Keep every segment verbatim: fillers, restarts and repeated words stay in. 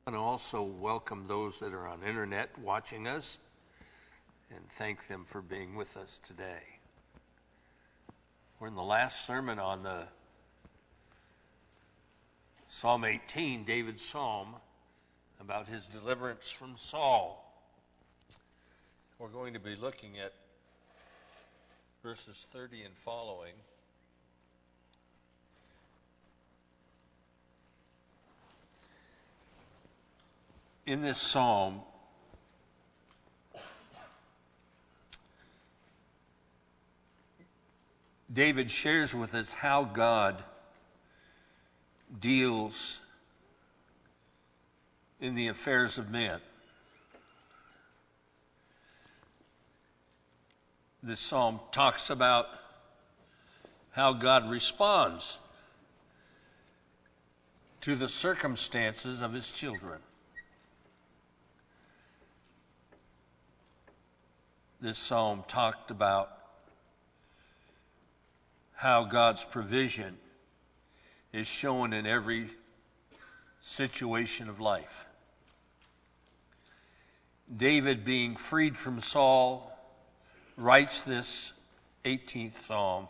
And also welcome those that are on internet watching us and thank them for being with us today. We're in the last sermon on the Psalm eighteen, David's psalm, about his deliverance from Saul. We're going to be looking at verses thirty and following. In this psalm, David shares with us how God deals in the affairs of men. This psalm talks about how God responds to the circumstances of his children. This psalm talked about how God's provision is shown in every situation of life. David, being freed from Saul, writes this eighteenth psalm,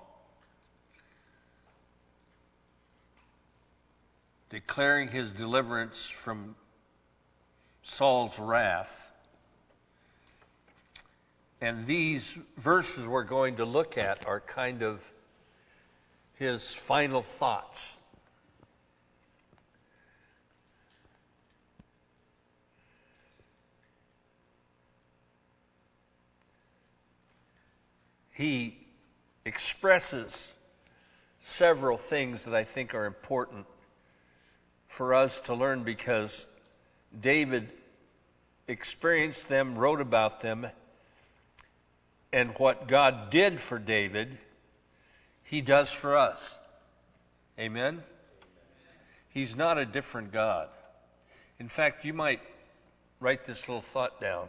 declaring his deliverance from Saul's wrath. And these verses we're going to look at are kind of his final thoughts. He expresses several things that I think are important for us to learn because David experienced them, wrote about them, and what God did for David, he does for us. Amen? He's not a different God. In fact, you might write this little thought down.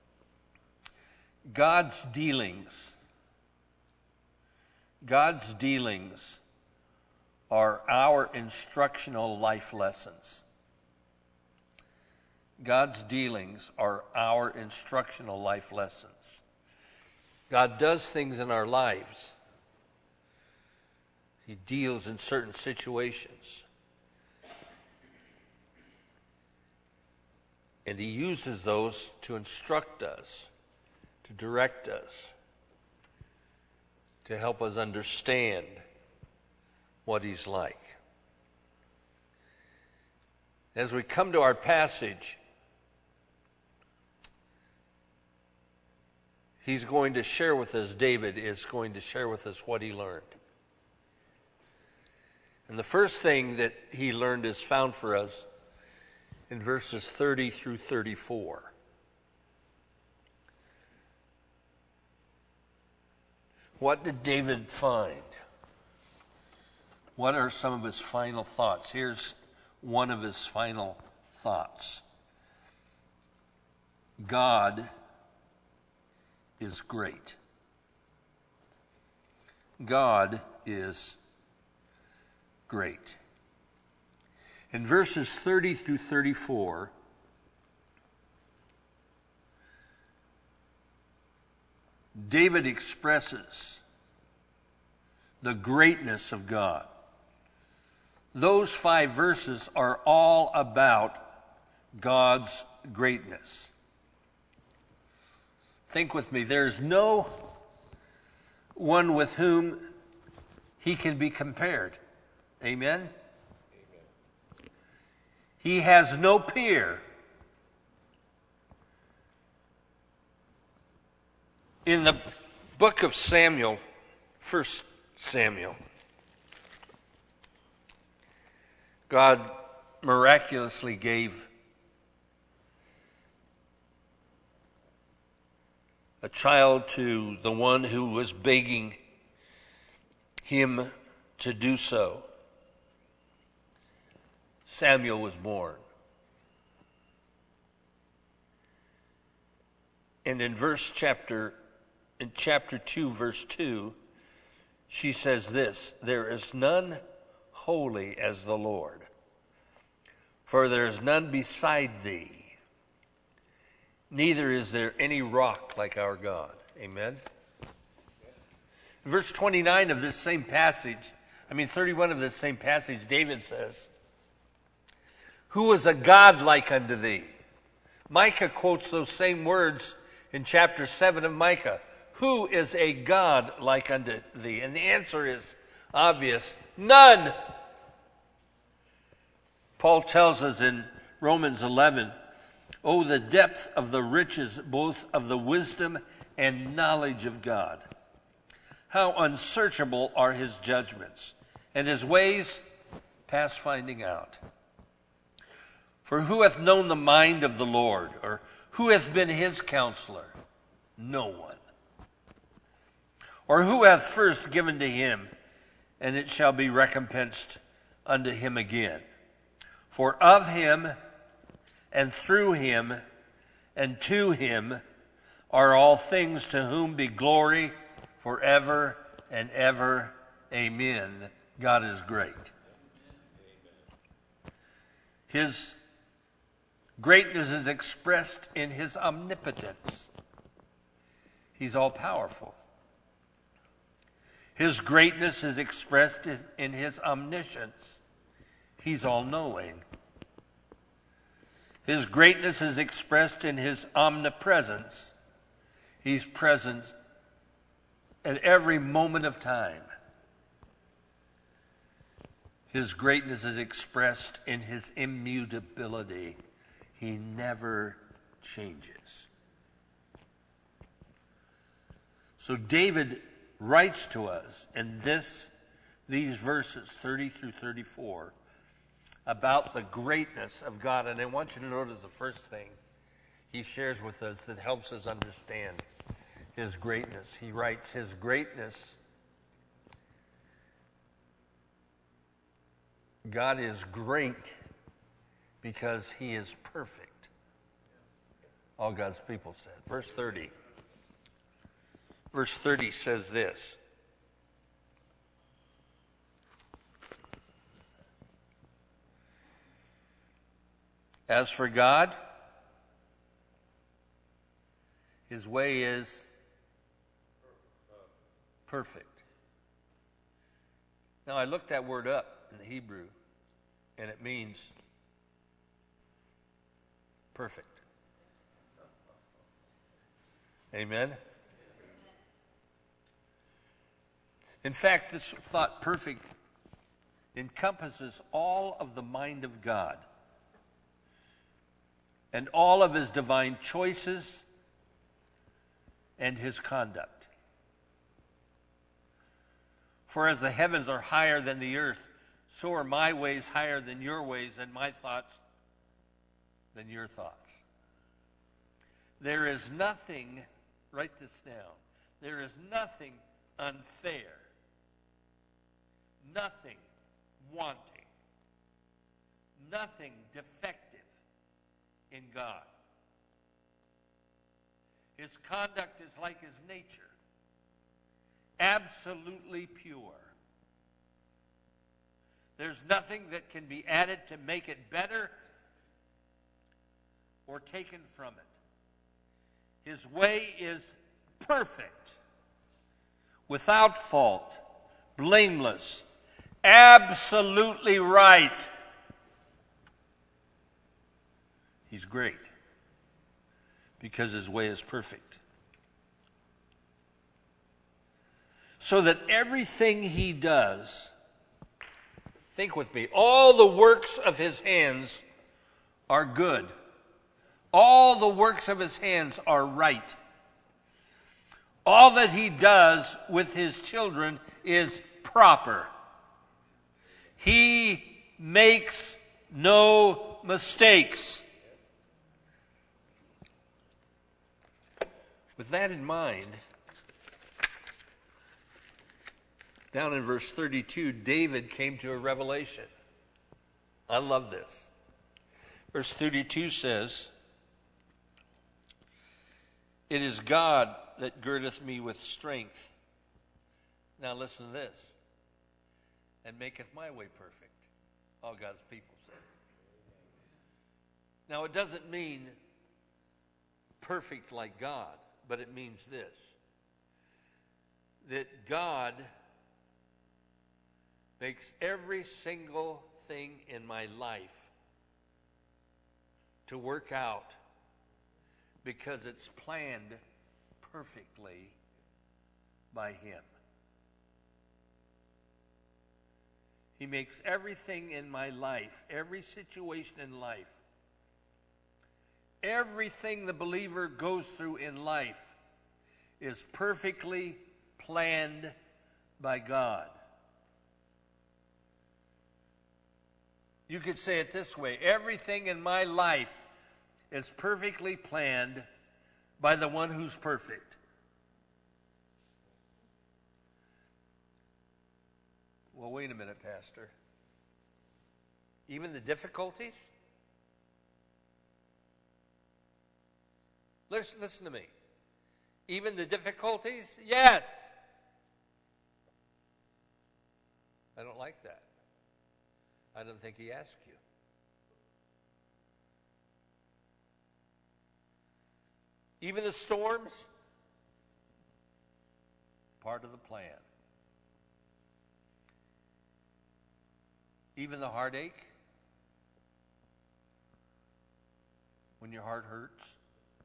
God's dealings, God's dealings are our instructional life lessons. God's dealings are our instructional life lessons. God does things in our lives. He deals in certain situations. And he uses those to instruct us, to direct us, to help us understand what he's like. As we come to our passage, he's going to share with us, David is going to share with us what he learned. And the first thing that he learned is found for us in verses thirty through thirty-four. What did David find? What are some of his final thoughts? Here's one of his final thoughts. God is great. God is great. In verses thirty through thirty-four, David expresses the greatness of God. Those five verses are all about God's greatness. Think with me, there's no one with whom he can be compared. Amen? Amen. He has no peer. In the book of Samuel, First Samuel, God miraculously gave a child to the one who was begging him to do so. Samuel was born. And in verse chapter, in chapter two, verse two, she says this, "There is none holy as the Lord, For there is none beside thee, neither is there any rock like our God. Amen. In verse twenty-nine of this same passage, I mean thirty-one of this same passage, David says, who is a God like unto thee? Micah quotes those same words in chapter seven of Micah. Who is a God like unto thee? And the answer is obvious. None. Paul tells us in Romans eleven, oh, the depth of the riches both of the wisdom and knowledge of God. How unsearchable are his judgments, and his ways past finding out. For who hath known the mind of the Lord, or who hath been his counselor? No one. Or who hath first given to him, and it shall be recompensed unto him again? For of him, and through him, and to him are all things, to whom be glory forever and ever. Amen. God is great. His greatness is expressed in his omnipotence. He's all-powerful. His greatness is expressed in his omniscience. He's all-knowing. His greatness is expressed in his omnipresence. He's present at every moment of time. His greatness is expressed in his immutability. He never changes. So David writes to us in this, these verses, thirty through thirty-four, about the greatness of God. And I want you to notice the first thing he shares with us that helps us understand his greatness. He writes, his greatness, God is great because he is perfect. All God's people said. Verse thirty. Verse thirty says this. As for God, his way is perfect. Now, I looked that word up in the Hebrew, and it means perfect. Amen? In fact, this thought perfect encompasses all of the mind of God and all of his divine choices and his conduct. For as the heavens are higher than the earth, so are my ways higher than your ways, and my thoughts than your thoughts. There is nothing, write this down, there is nothing unfair, nothing wanting, nothing defective in God. His conduct is like his nature, absolutely pure. There's nothing that can be added to make it better or taken from it. His way is perfect, without fault, blameless, absolutely right. He's great because his way is perfect. So that everything he does, think with me, all the works of his hands are good. All the works of his hands are right. All that he does with his children is proper. He makes no mistakes. With that in mind, down in verse thirty-two, David came to a revelation. I love this. Verse thirty-two says, it is God that girdeth me with strength. Now listen to this. And maketh my way perfect. All God's people said. Now, it doesn't mean perfect like God, but it means this, that God makes every single thing in my life to work out because it's planned perfectly by Him. He makes everything in my life, every situation in life, everything the believer goes through in life is perfectly planned by God. You could say it this way: everything in my life is perfectly planned by the one who's perfect. Well, wait a minute, Pastor. Even the difficulties? Listen, listen to me. Even the difficulties? Yes. I don't like that. I don't think He asked you. Even the storms? Part of the plan. Even the heartache? When your heart hurts?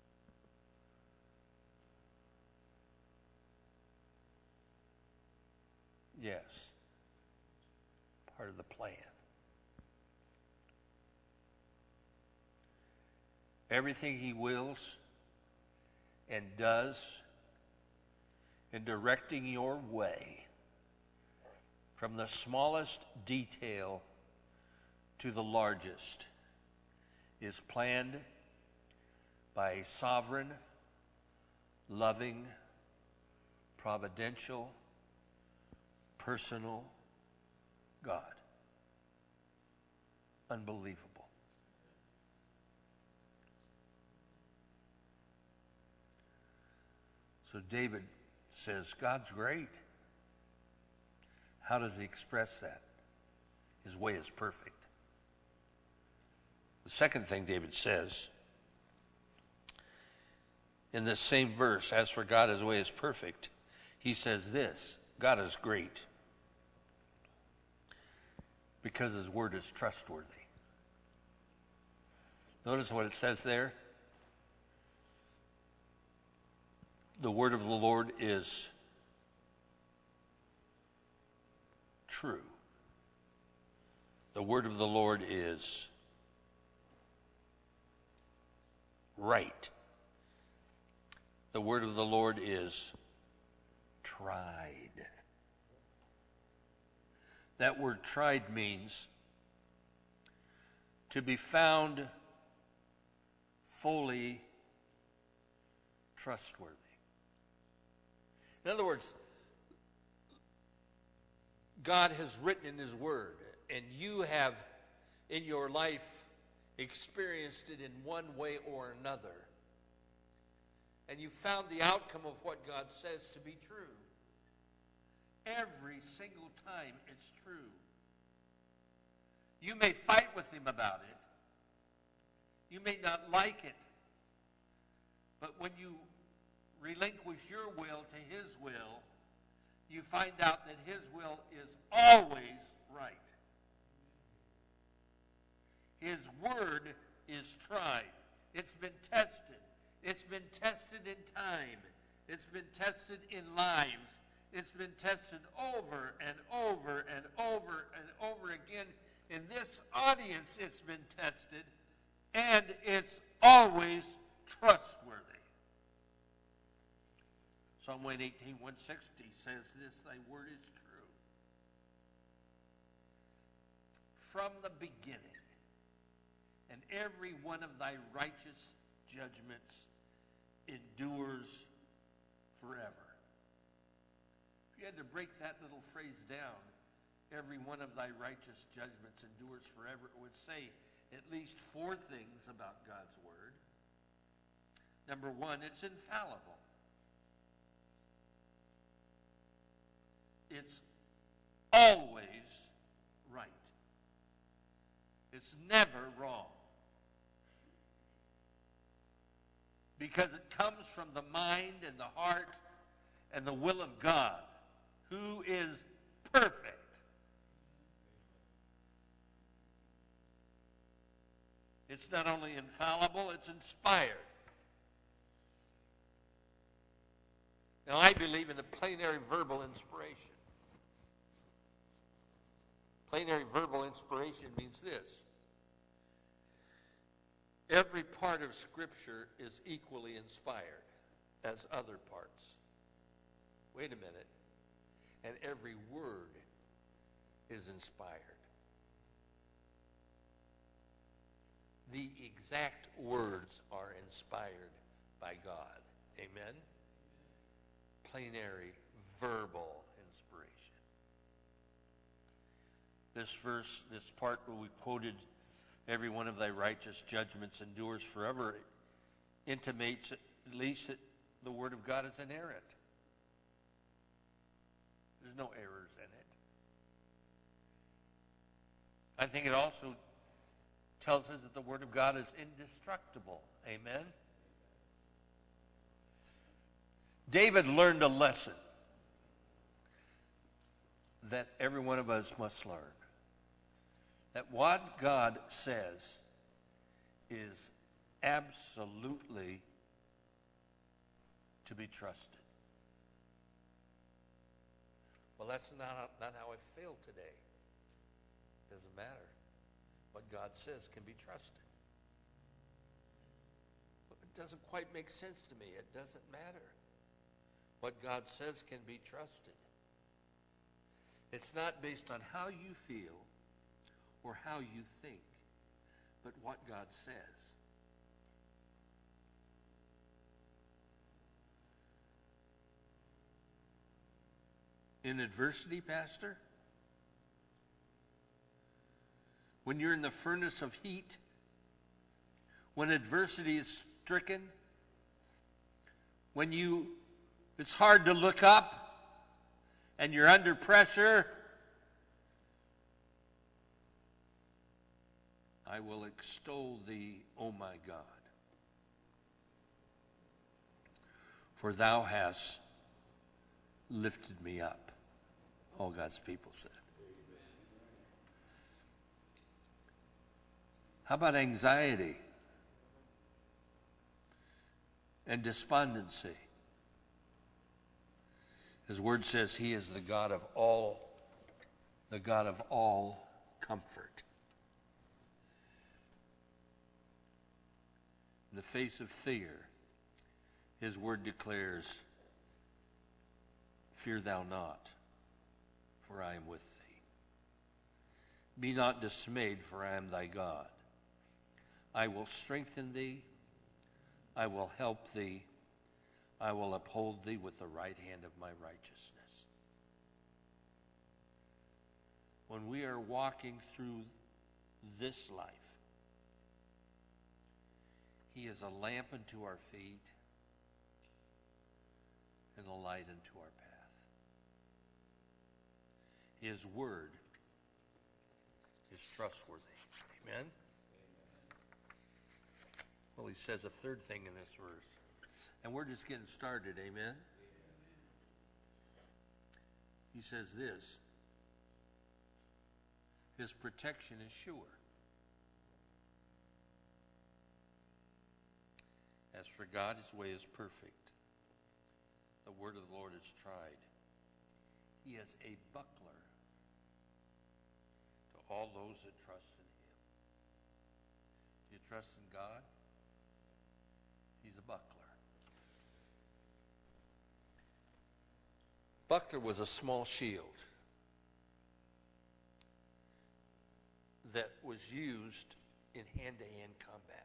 Yes. Part of the plan. Everything He wills and does in directing your way, from the smallest detail to the largest, is planned by a sovereign, loving, providential, personal God. Unbelievable. So David says, God's great. How does he express that? His way is perfect. The second thing David says in this same verse, as for God, his way is perfect, he says this: God is great because his word is trustworthy. Notice what it says there. The word of the Lord is true. The word of the Lord is right. The word of the Lord is tried. That word tried means to be found fully trustworthy. In other words, God has written in his word, and you have in your life experienced it in one way or another. And you found the outcome of what God says to be true. Every single time it's true. You may fight with him about it. You may not like it. But when you relinquish your will to his will, you find out that his will is always right. His word is tried. It's been tested. It's been tested in time. It's been tested in lives. It's been tested over and over and over and over again. In this audience, it's been tested, and it's always trustworthy. Psalm one eighteen, one sixty says this: thy word is true. From the beginning, and every one of thy righteous judgments endures forever. If you had to break that little phrase down, every one of thy righteous judgments endures forever, it would say at least four things about God's word. Number one, it's infallible. It's always right. It's never wrong. because it comes from the mind and the heart and the will of God, who is perfect. It's not only infallible, it's inspired. Now, I believe in the plenary verbal inspiration. Plenary verbal inspiration means this. Every part of Scripture is equally inspired as other parts. Wait a minute. And every word is inspired. The exact words are inspired by God. Amen? Plenary verbal inspiration. This verse, this part where we quoted, every one of thy righteous judgments endures forever, intimates at least that the Word of God is inerrant. There's no errors in it. I think it also tells us that the Word of God is indestructible. Amen? David learned a lesson that every one of us must learn. That what God says is absolutely to be trusted. Well, that's not, not how I feel today. Doesn't matter. What God says can be trusted. But it doesn't quite make sense to me. It doesn't matter. What God says can be trusted. It's not based on how you feel or how you think, but what God says. In adversity, Pastor, when you're in the furnace of heat, when adversity is stricken, when you it's hard to look up and you're under pressure, I will extol thee, O my God, for thou hast lifted me up. All God's people said. How about anxiety and despondency? His word says he is the God of all, the God of all comfort. In the face of fear, his word declares, fear thou not, for I am with thee. Be not dismayed, for I am thy God. I will strengthen thee. I will help thee. I will uphold thee with the right hand of my righteousness. When we are walking through this life, he is a lamp unto our feet and a light unto our path. His word is trustworthy. Amen? Well, he says a third thing in this verse. And we're just getting started, amen? He says this, his protection is sure. As for God, his way is perfect. The word of the Lord is tried. He is a buckler to all those that trust in him. Do you trust in God? He's a buckler. Buckler was a small shield that was used in hand-to-hand combat.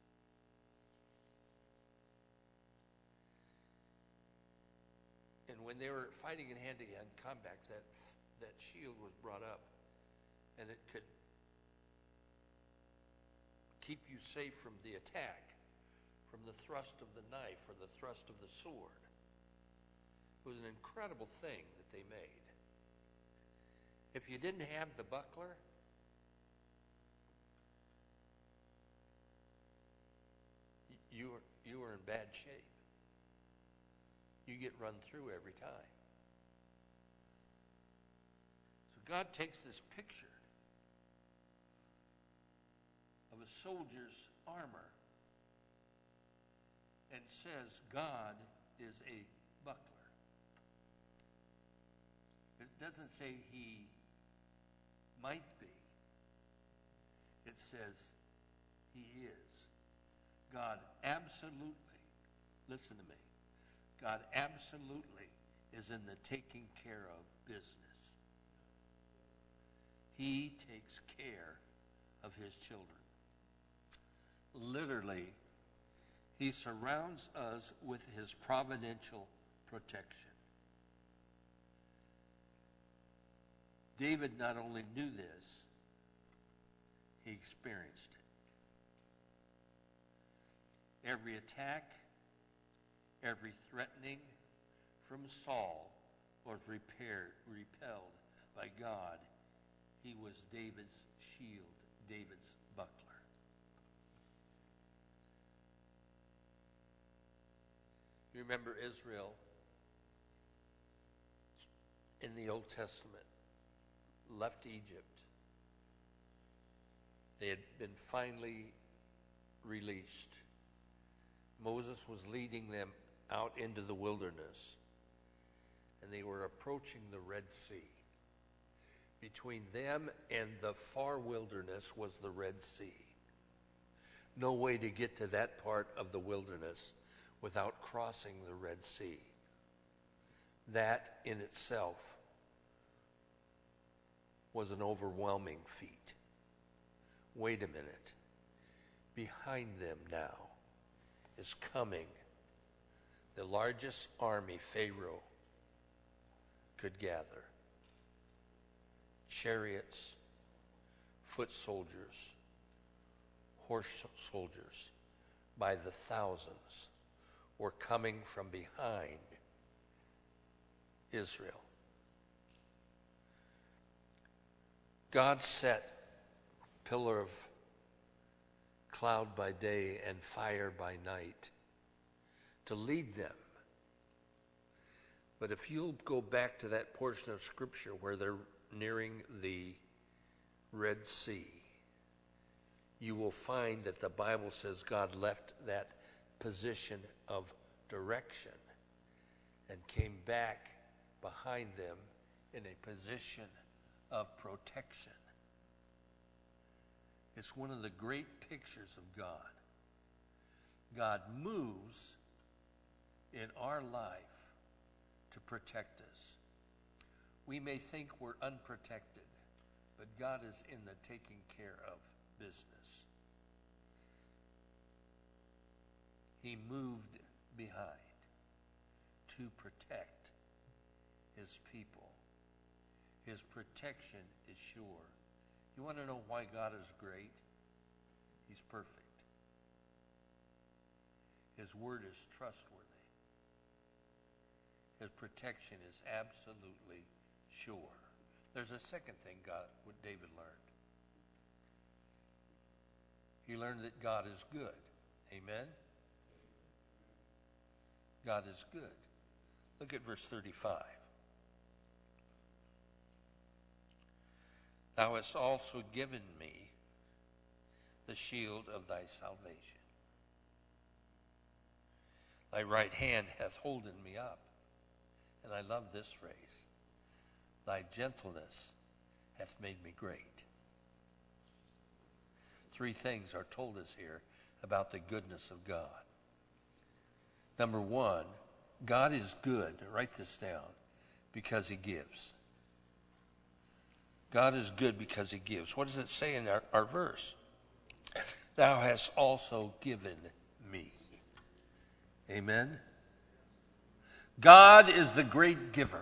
And when they were fighting in hand-to-hand combat, that, that shield was brought up, and it could keep you safe from the attack, from the thrust of the knife or the thrust of the sword. It was an incredible thing that they made. If you didn't have the buckler, you were, you were in in bad shape. You get run through every time. So God takes this picture of a soldier's armor and says God is a buckler. It doesn't say he might be. It says he is. God absolutely, listen to me, God absolutely is in the taking care of business. He takes care of his children. Literally, he surrounds us with his providential protection. David not only knew this, he experienced it. Every attack, every threatening from Saul was repaired, repelled by God. He was David's shield, David's buckler. You remember Israel in the Old Testament left Egypt. They had been finally released. Moses was leading them out into the wilderness, and they were approaching the Red Sea. Between them and the far wilderness was the Red Sea. No way to get to that part of the wilderness without crossing the Red Sea. That in itself was an overwhelming feat. Wait a minute. Behind them now is coming the largest army Pharaoh could gather. Chariots, foot soldiers, horse soldiers by the thousands were coming from behind Israel. God set pillar of cloud by day and fire by night to lead them. But if you'll go back to that portion of Scripture where they're nearing the Red Sea, you will find that the Bible says God left that position of direction and came back behind them in a position of protection. It's one of the great pictures of God. God moves in our life to protect us. We may think we're unprotected, but God is in the taking care of business. He moved behind to protect his people. His protection is sure. You want to know why God is great? He's perfect. His word is trustworthy. His protection is absolutely sure. There's a second thing God, what David learned. He learned that God is good. Amen? God is good. Look at verse thirty-five. Thou hast also given me the shield of thy salvation. Thy right hand hath holden me up. And I love this phrase. Thy gentleness hath made me great. Three things are told us here about the goodness of God. Number one, God is good. Write this down. Because he gives. God is good because he gives. What does it say in our, our verse? Thou hast also given me. Amen? God is the great giver.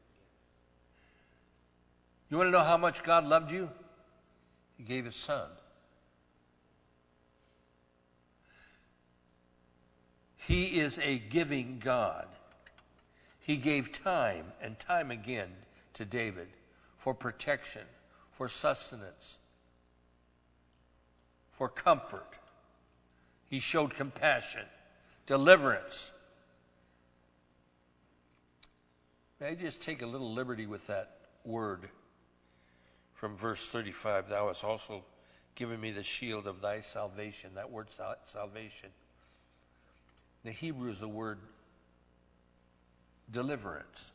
You want to know how much God loved you? He gave his son. He is a giving God. He gave time and time again to David for protection, for sustenance, for comfort. He showed compassion Deliverance. May I just take a little liberty with that word from verse thirty-five. Thou hast also given me the shield of thy salvation. That word sal- salvation. The Hebrew is the word deliverance.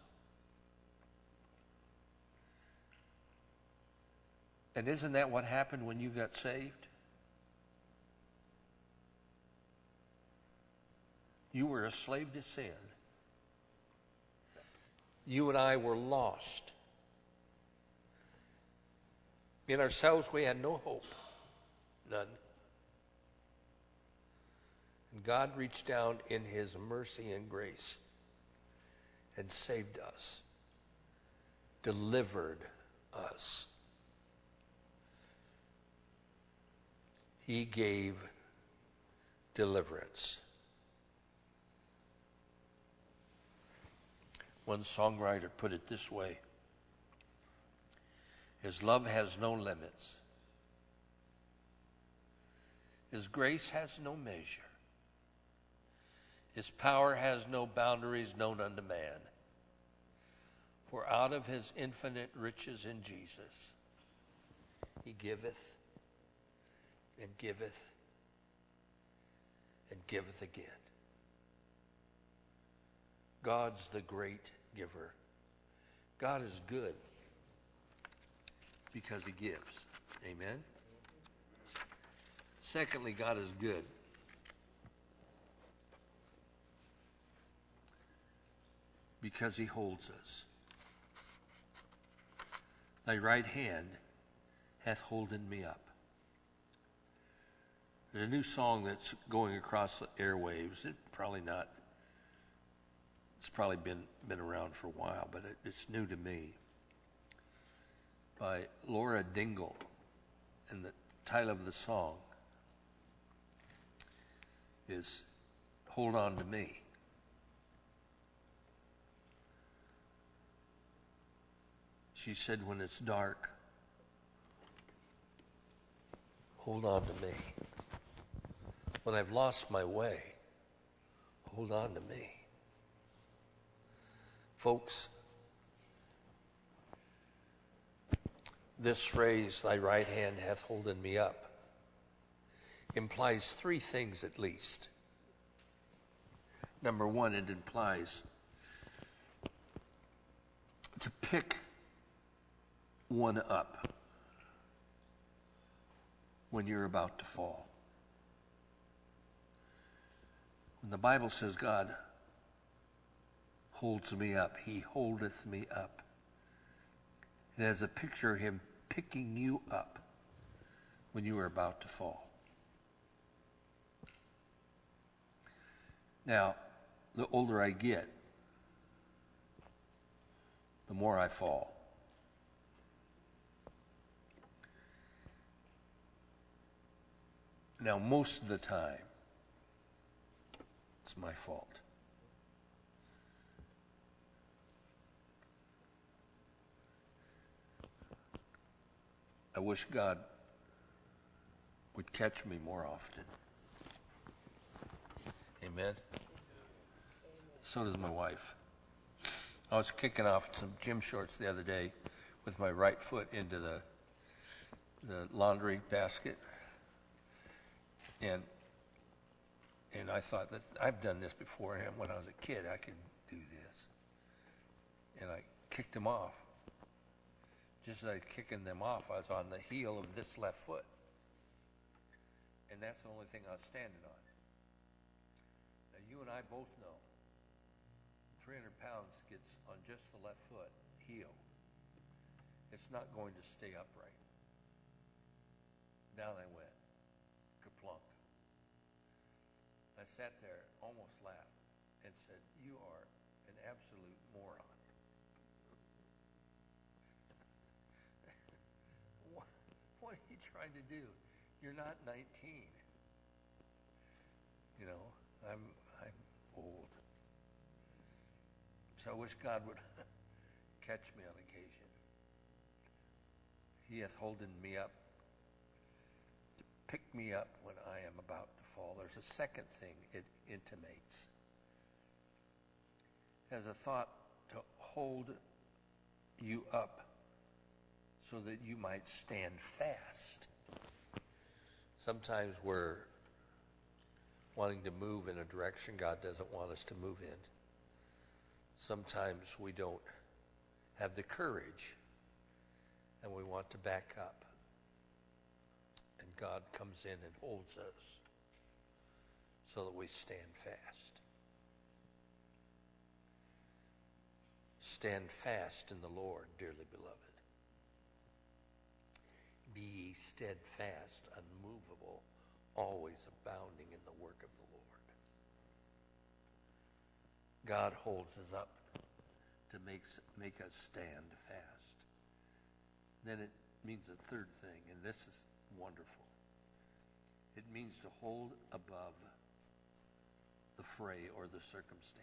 And isn't that what happened when you got saved? You were a slave to sin. You and I were lost. In ourselves, we had no hope. None. And God reached down in his mercy and grace and saved us, delivered us. He gave deliverance. One songwriter put it this way: His love has no limits. His grace has no measure. His power has no boundaries known unto man. For out of his infinite riches in Jesus, he giveth and giveth and giveth again. God's the great giver. God is good because he gives. Amen? Secondly, God is good because he holds us. Thy right hand hath holden me up. There's a new song that's going across the airwaves. It's probably not, it's probably been, been around for a while, but it, it's new to me. By Laura Dingle. And the title of the song is Hold On to Me. She said, when it's dark, hold on to me. When I've lost my way, hold on to me. Folks, this phrase, thy right hand hath holden me up, implies three things at least. Number one, it implies to pick one up when you're about to fall. When the Bible says God holds me up, he holdeth me up. It has a picture of him picking you up when you are about to fall. Now, the older I get, the more I fall. Now, most of the time, it's my fault. I wish God would catch me more often. Amen? So does my wife. I was kicking off some gym shorts the other day with my right foot into the the laundry basket. And and I thought that I've done this before, and when I was a kid, I could do this. And I kicked them off. Just as I was kicking them off, I was on the heel of this left foot. And that's the only thing I was standing on. Now, you and I both know three hundred pounds gets on just the left foot, heel. It's not going to stay upright. Down I went. Kerplunk. I sat there, almost laughed, and said, you are an absolute moron. what, what are you trying to do? You're not nineteen. You know, I'm I'm old. So I wish God would catch me on occasion. He hath holden me up pick me up when I am about to fall. There's a second thing it intimates. As a thought to hold you up so that you might stand fast. Sometimes we're wanting to move in a direction God doesn't want us to move in. Sometimes we don't have the courage and we want to back up. And God comes in and holds us so that we stand fast. Stand fast in the Lord, dearly beloved. Be ye steadfast, unmovable, always abounding in the work of the Lord. God holds us up to make, make us stand fast. Then it means a third thing, and this is wonderful. It means to hold above the fray or the circumstance.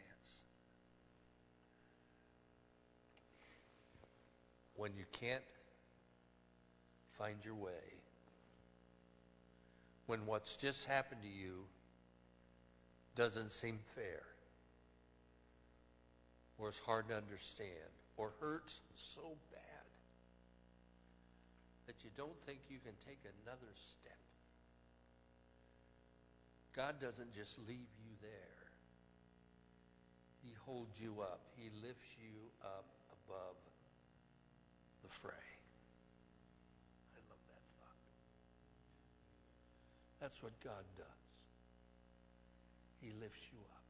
When you can't find your way, when what's just happened to you doesn't seem fair, or is hard to understand, or hurts so bad that you don't think you can take another step, God doesn't just leave you there. He holds you up. He lifts you up above the fray. I love that thought. That's what God does. He lifts you up.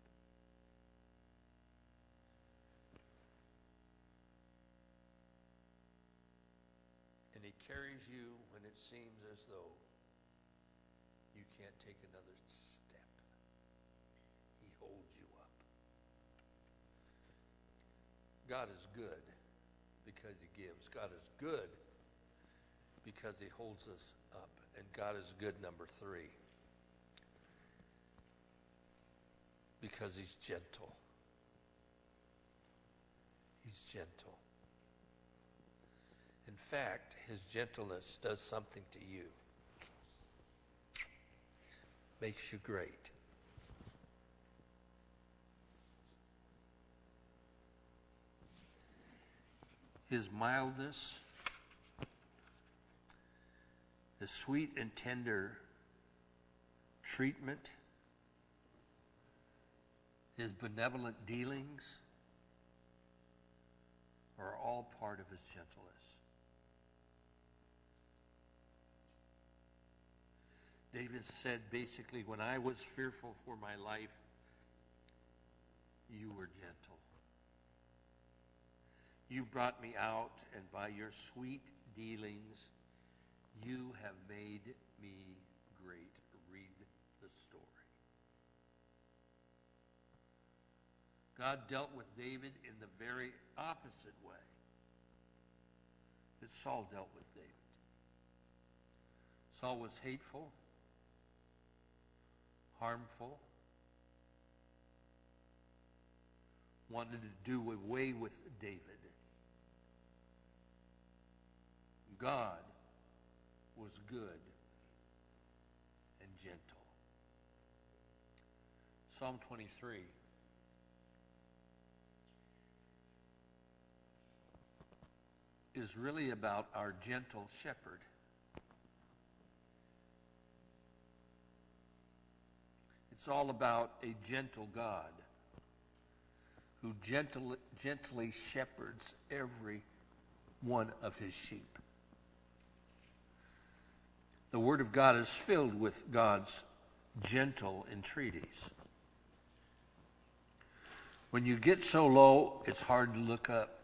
And he carries you when it seems as though you can't take another step. He holds you up. God is good because he gives. God is good because he holds us up. And God is good, number three, because he's gentle. He's gentle. In fact, his gentleness does something to you. Makes you great. His mildness, the sweet and tender treatment, his benevolent dealings are all part of his gentleness. David said basically, when I was fearful for my life, you were gentle. You brought me out, and by your sweet dealings, you have made me great. Read the story. God dealt with David in the very opposite way that Saul dealt with David. Saul was hateful, harmful, wanted to do away with David. God was good and gentle. Psalm twenty-three. Is really about our gentle shepherd. It's all about a gentle God who gentle, gently shepherds every one of his sheep. The Word of God is filled with God's gentle entreaties. When you get so low, it's hard to look up.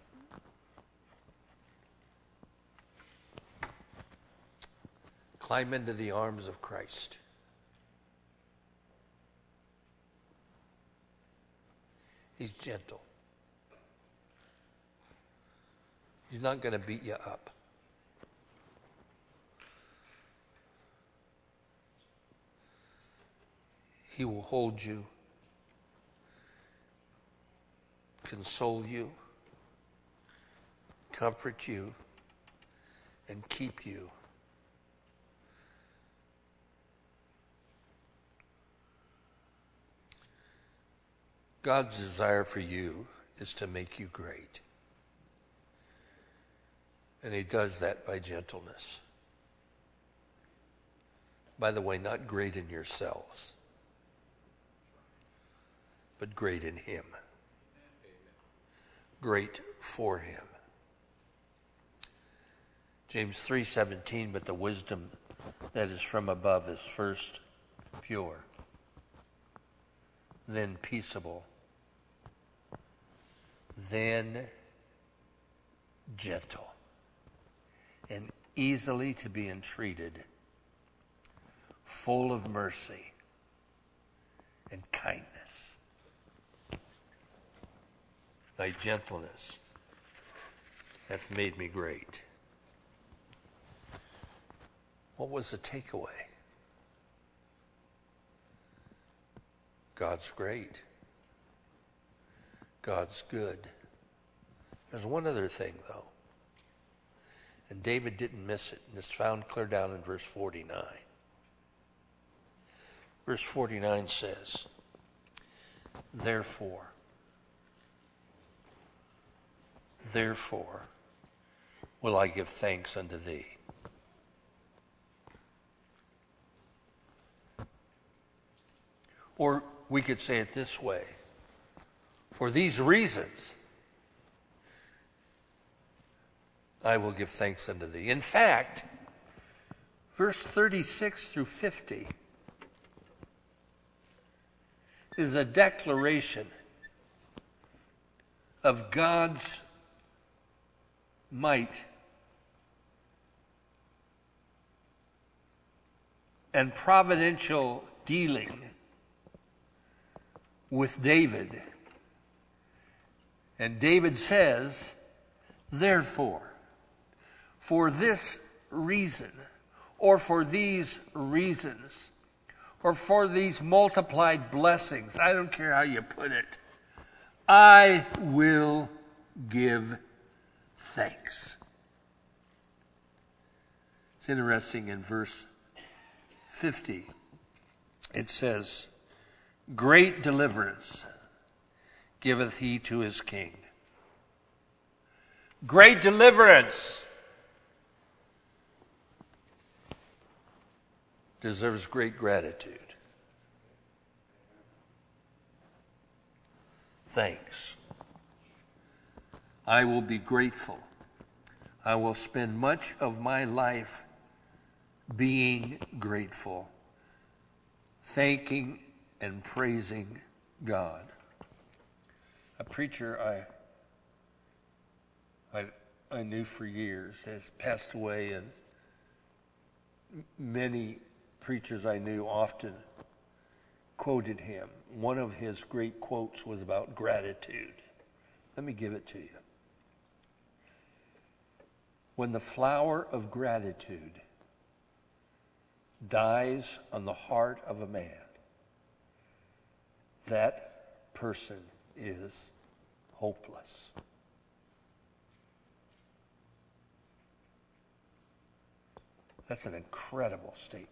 Climb into the arms of Christ. He's gentle. He's not going to beat you up. He will hold you, console you, comfort you, and keep you God's desire for you is to make you great. And he does that by gentleness. By the way, not great in yourselves, but great in him. Great for him. James three seventeen, but the wisdom that is from above is first pure, then peaceable, then gentle, and easily to be entreated, full of mercy and kindness. Thy gentleness hath made me great. What was the takeaway? God's great. God's good. There's one other thing, though. And David didn't miss it. And it's found clear down in verse forty-nine. Verse forty-nine says, Therefore, therefore will I give thanks unto thee. Or we could say it this way. For these reasons, I will give thanks unto thee. In fact, verse thirty-six through fifty is a declaration of God's might and providential dealing with David. And David says, therefore, for this reason, or for these reasons, or for these multiplied blessings, I don't care how you put it, I will give thanks. It's interesting in verse fifty, it says, great deliverance giveth he to his king. Great deliverance deserves great gratitude. Thanks. I will be grateful. I will spend much of my life being grateful, thanking and praising God. A preacher I, I I knew for years has passed away, and many preachers I knew often quoted him. One of his great quotes was about gratitude. Let me give it to you. When the flower of gratitude dies on the heart of a man, that person is hopeless. That's an incredible statement.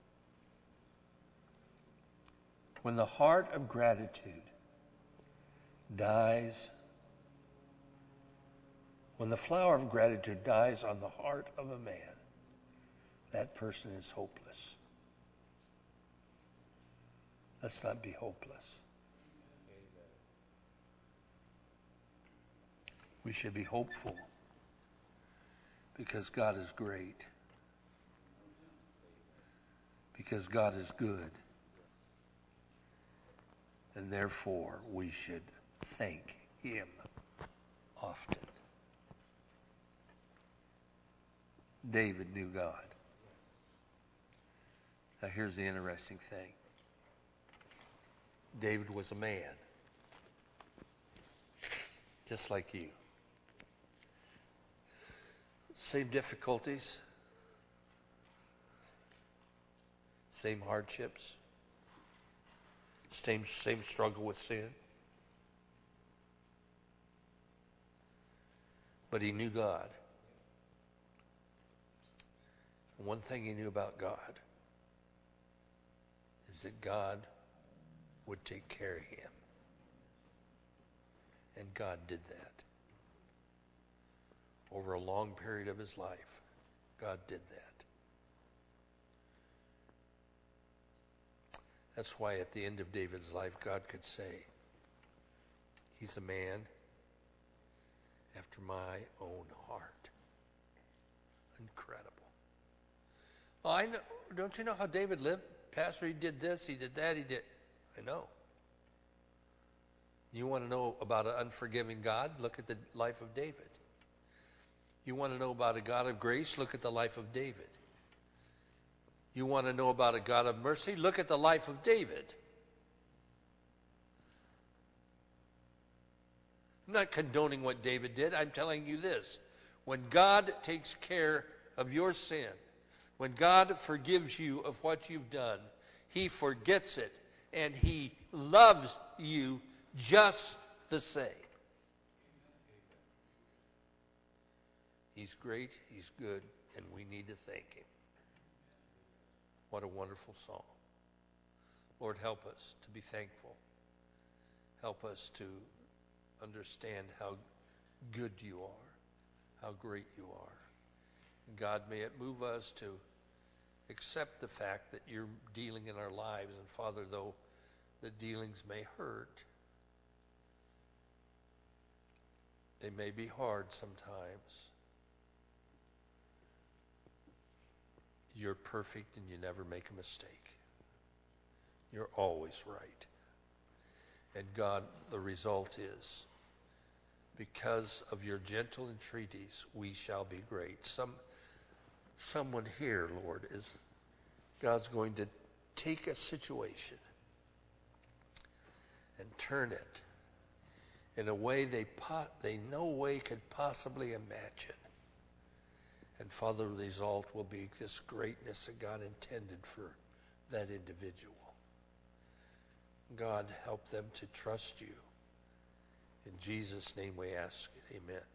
When the heart of gratitude dies, when the flower of gratitude dies on the heart of a man, that person is hopeless. Let's not be hopeless. We should be hopeful because God is great, because God is good, and therefore we should thank him often. David knew God. Now here's the interesting thing. David was a man, just like you. Same difficulties, same hardships, same, same struggle with sin. But he knew God. And one thing he knew about God is that God would take care of him. And God did that. Over a long period of his life, God did that. That's why at the end of David's life, God could say, he's a man after my own heart. Incredible. Well, I know, don't you know how David lived? Pastor, he did this, he did that, he did. I know. You want to know about an unforgiving God? Look at the life of David. You want to know about a God of grace? Look at the life of David. You want to know about a God of mercy? Look at the life of David. I'm not condoning what David did. I'm telling you this. When God takes care of your sin, when God forgives you of what you've done, he forgets it, and he loves you just the same. He's great, he's good, and we need to thank him. What a wonderful song. Lord, help us to be thankful. Help us to understand how good you are, how great you are. And God, may it move us to accept the fact that you're dealing in our lives. And Father, though the dealings may hurt, they may be hard sometimes, you're perfect and you never make a mistake. You're always right. And God, the result is, because of your gentle entreaties, we shall be great. Some, someone here, Lord, is God's going to take a situation and turn it in a way they po- they no way could possibly imagine. And Father, the result will be this greatness that God intended for that individual. God, help them to trust you. In Jesus' name we ask it. Amen.